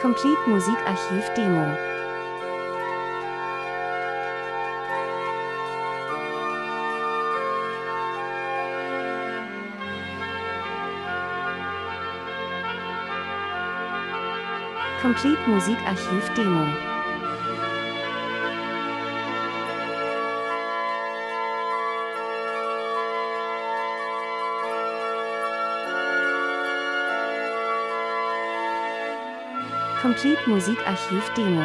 Complete Musikarchiv Demo. Complete Musikarchiv Demo. Complete Musikarchiv Demo.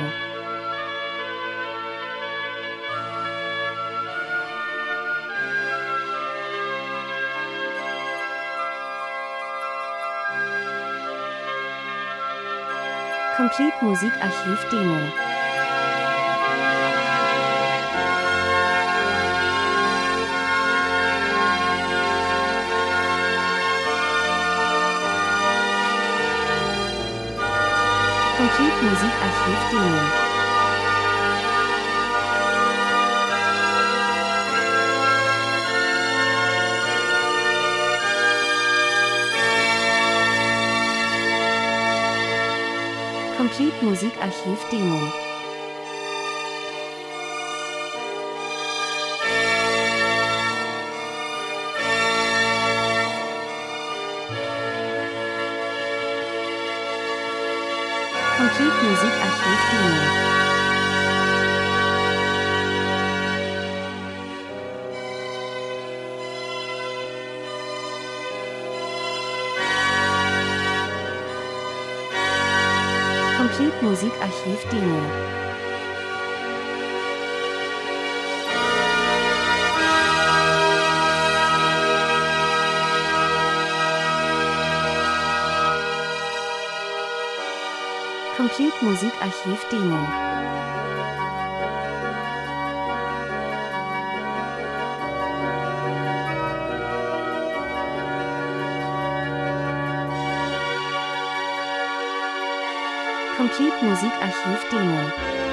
Complete Musikarchiv Demo. Complete Musikarchiv Demo. Complete Musikarchiv Demo. Complete Musikarchiv Demo. Complete Musikarchiv Demo. Complete Musikarchiv Demo. Complete Musikarchiv Demo.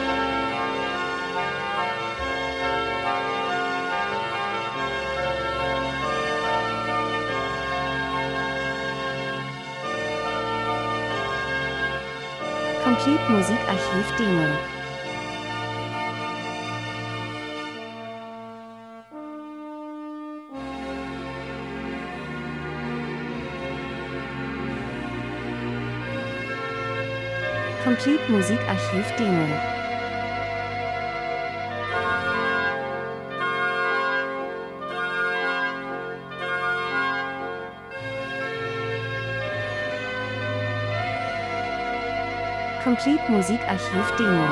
Complete Musikarchiv Demo. Complete Musikarchiv Demo. Complete Musikarchiv Demo.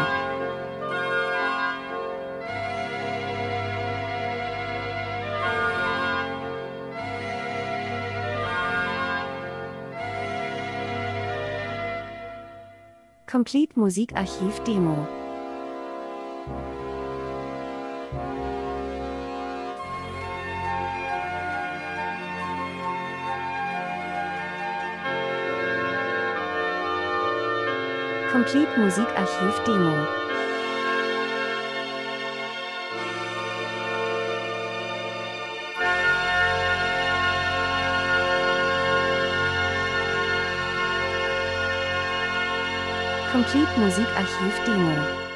Complete Musikarchiv Demo. Complete Musikarchiv Demo. Complete Musikarchiv Demo.